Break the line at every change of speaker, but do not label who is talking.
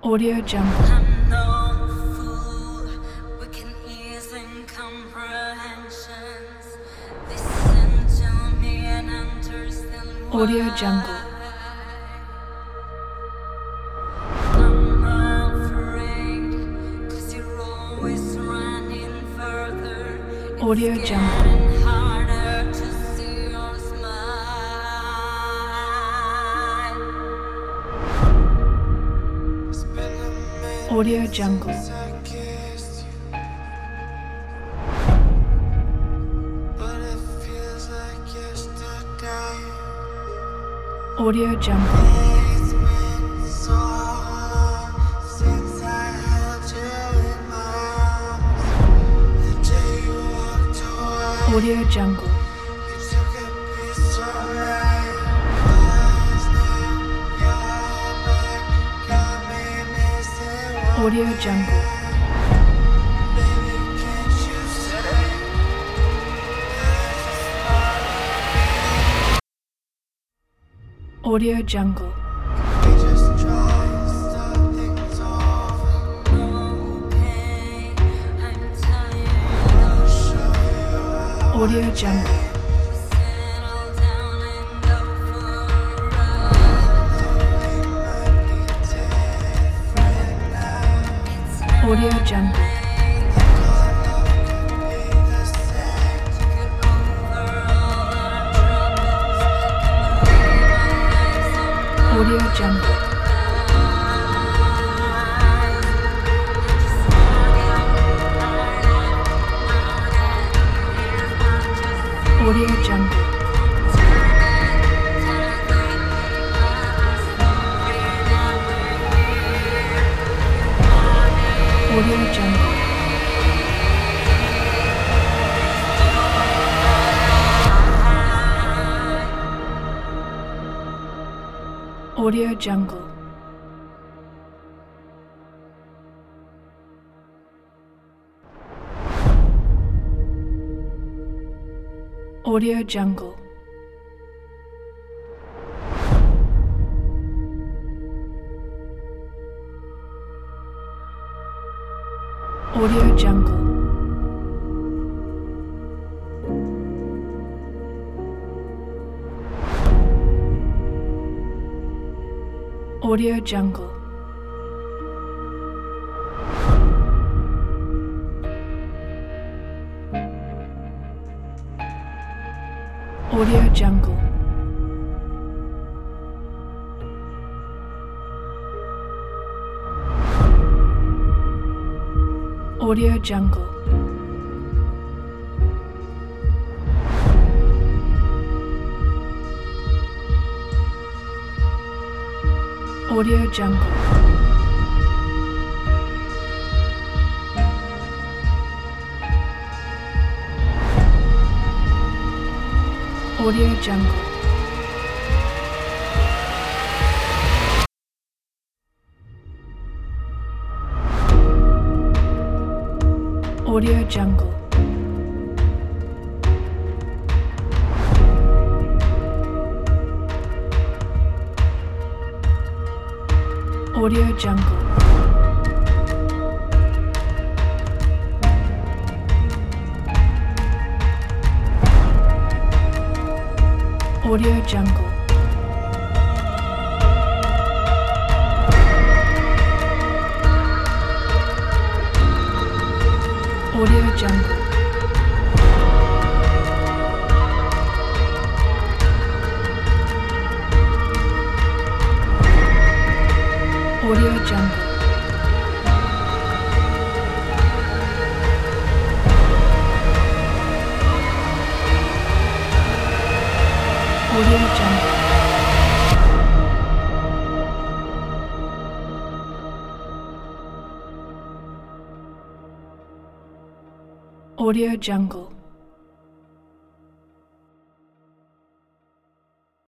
Audio Jungle.
I'm no fool, we can ease incomprehensions. Listen to me and understand why.
Audio Jungle.
I'm afraid, 'cause you're always running further.
Audio
It's
Jungle.
getting harder to see your smile.
Audio Jungle. Audio Jungle. Audio Jungle. Audio Jungle. Audio Jungle.
Okay, I'm tired.
Audio Jungle.
Settle down and go for a ride.
Audio Jungle. Audio Jungle. Audio Jungle. Audio Jungle. Audio Jungle. Audio Jungle. Audio Jungle. Audio Jungle. Audio Jungle. Audio Jungle. Audio Jungle. Audio Jungle. Audio Jungle. Audio Jungle. Audio Jungle. Audio Jungle. Audio Jungle. Audio Jungle. Audio Jungle.